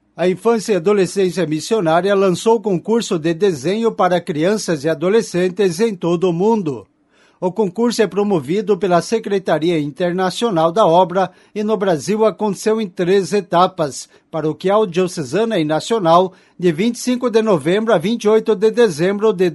A Infância e Adolescência Missionária lançou o concurso de desenho para crianças e adolescentes em todo o mundo. O concurso é promovido pela Secretaria Internacional da Obra e no Brasil aconteceu em 3 etapas, paroquial, diocesana e nacional, de 25 de novembro a 28 de dezembro de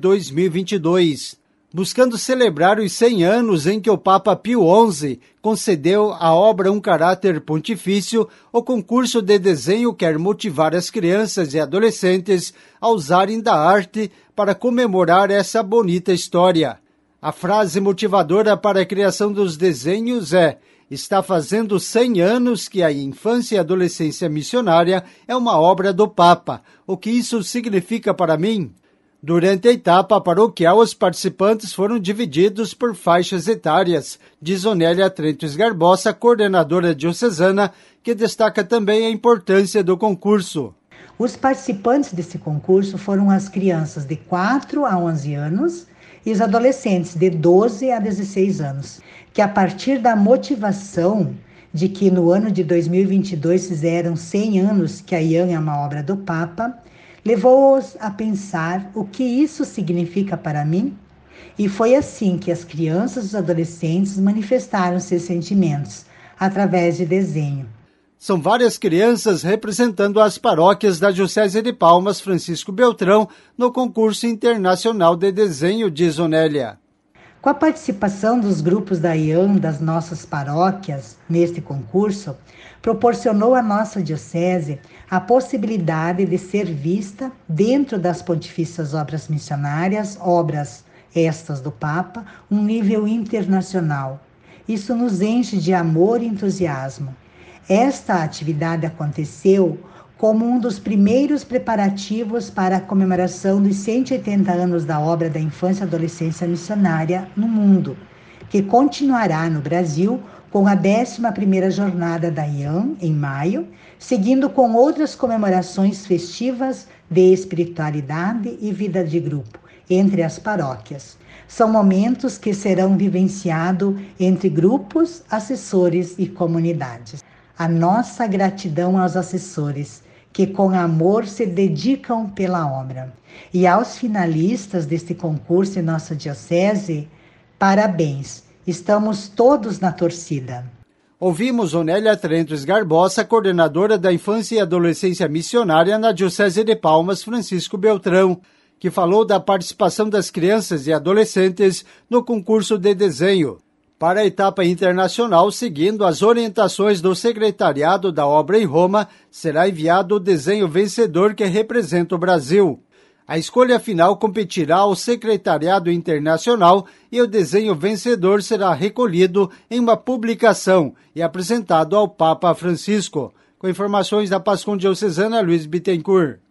2022. Buscando celebrar os 100 anos em que o Papa Pio XI concedeu à obra um caráter pontifício, o concurso de desenho quer motivar as crianças e adolescentes a usarem da arte para comemorar essa bonita história. A frase motivadora para a criação dos desenhos é: está fazendo 100 anos que a Infância e Adolescência Missionária é uma obra do Papa. O que isso significa para mim? Durante a etapa paroquial, os participantes foram divididos por faixas etárias, diz Onélia Trentes Garbosa, coordenadora diocesana, que destaca também a importância do concurso. Os participantes desse concurso foram as crianças de 4 a 11 anos e os adolescentes de 12 a 16 anos, que a partir da motivação de que no ano de 2022 fizeram 100 anos que a IAM é uma obra do Papa, levou-os a pensar o que isso significa para mim, e foi assim que as crianças e os adolescentes manifestaram seus sentimentos, através de desenho. São várias crianças representando as paróquias da Diocese de Palmas Francisco Beltrão no concurso internacional de desenho, diz Onélia. Com a participação dos grupos da IAM das nossas paróquias neste concurso, proporcionou à nossa diocese a possibilidade de ser vista dentro das pontifícias obras missionárias, obras estas do Papa, um nível internacional. Isso nos enche de amor e entusiasmo. Esta atividade aconteceu como um dos primeiros preparativos para a comemoração dos 180 anos da obra da Infância e Adolescência Missionária no mundo, que continuará no Brasil com a 11ª Jornada da IAM, em maio, seguindo com outras comemorações festivas de espiritualidade e vida de grupo entre as paróquias. São momentos que serão vivenciados entre grupos, assessores e comunidades. A nossa gratidão aos assessores, que com amor se dedicam pela obra. E aos finalistas deste concurso em nossa diocese, parabéns. Estamos todos na torcida. Ouvimos Onélia Trentes Garbosa, coordenadora da Infância e Adolescência Missionária na Diocese de Palmas Francisco Beltrão, que falou da participação das crianças e adolescentes no concurso de desenho. Para a etapa internacional, seguindo as orientações do Secretariado da Obra em Roma, será enviado o desenho vencedor que representa o Brasil. A escolha final competirá ao Secretariado Internacional e o desenho vencedor será recolhido em uma publicação e apresentado ao Papa Francisco. Com informações da Pascom Diocesana, Luiz Bittencourt.